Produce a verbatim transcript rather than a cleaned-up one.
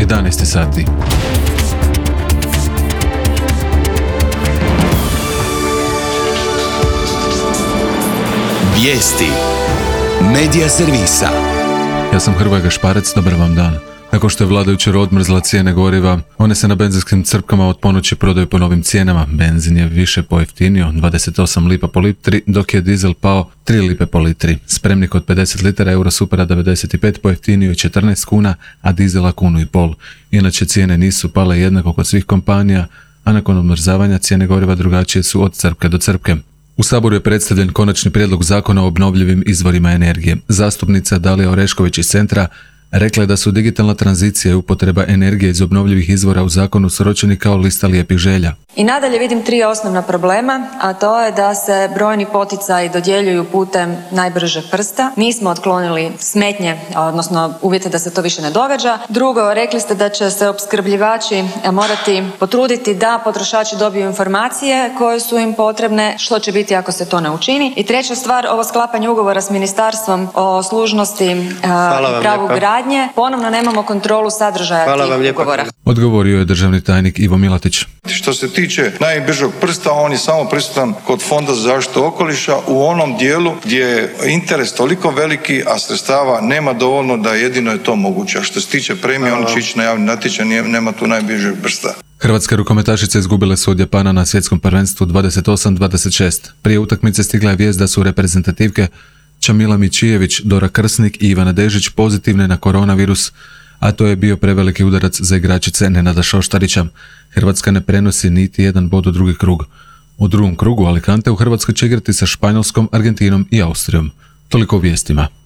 jedanaest sati. Vijesti Medija servisa. Ja sam Hrvoje Gašparec, dobar vam dan. Nakon što je vladajuća odmrzla cijene goriva, one se na benzinskim crpkama od ponoći prodaju po novim cijenama. Benzin je više pojeftinio, dvadeset osam lipa po litri, dok je dizel pao tri lipe po litri. Spremnik od pedeset litara Eurosupera devedeset pet pojeftinio je četrnaest kuna, a dizela kunu i pol. Inače cijene nisu pale jednako kod svih kompanija, a nakon odmrzavanja cijene goriva drugačije su od crpke do crpke. U Saboru je predstavljen konačni prijedlog zakona o obnovljivim izvorima energije. Zastupnica Dalija Orešković iz Centra rekla je da su digitalna tranzicija i upotreba energije iz obnovljivih izvora u zakonu sročeni kao lista lijepih želja. I nadalje vidim tri osnovna problema, a to je da se brojni poticaji dodjeljuju putem najbržeg prsta. Nismo otklonili smetnje, odnosno uvjete da se to više ne događa. Drugo, rekli ste da će se opskrbljivači morati potruditi da potrošači dobiju informacije koje su im potrebne, što će biti ako se to ne učini. I treća stvar, ovo sklapanje ugovora s ministarstvom o služnosti i pravu gradnje, ponovno nemamo kontrolu sadržaja tih ugovora. Odgovorio je državni tajnik Ivo Milatić. Što se tiče najbržeg prsta, on je samo prisutan kod Fonda za zaštitu okoliša u onom dijelu gdje je interes toliko veliki, a sredstava nema dovoljno da jedino je to moguće. A što se tiče premije, on će ići na javni natječaj, nema tu najbržeg prsta. Hrvatske rukometašice izgubile su od Japana na svjetskom prvenstvu dvadeset osam dvadeset šest. Prije utakmice stigla je vijest da su reprezentativke Čamila Mičijević, Dora Krsnik i Ivana Dežić pozitivne na koronavirus, a to je bio preveliki udarac za igračice Nenada Šoštarića. Hrvatska ne prenosi niti jedan bod u drugi krug. U drugom krugu Alicante u Hrvatskoj će igrati sa Španjolskom, Argentinom i Austrijom. Toliko u vijestima.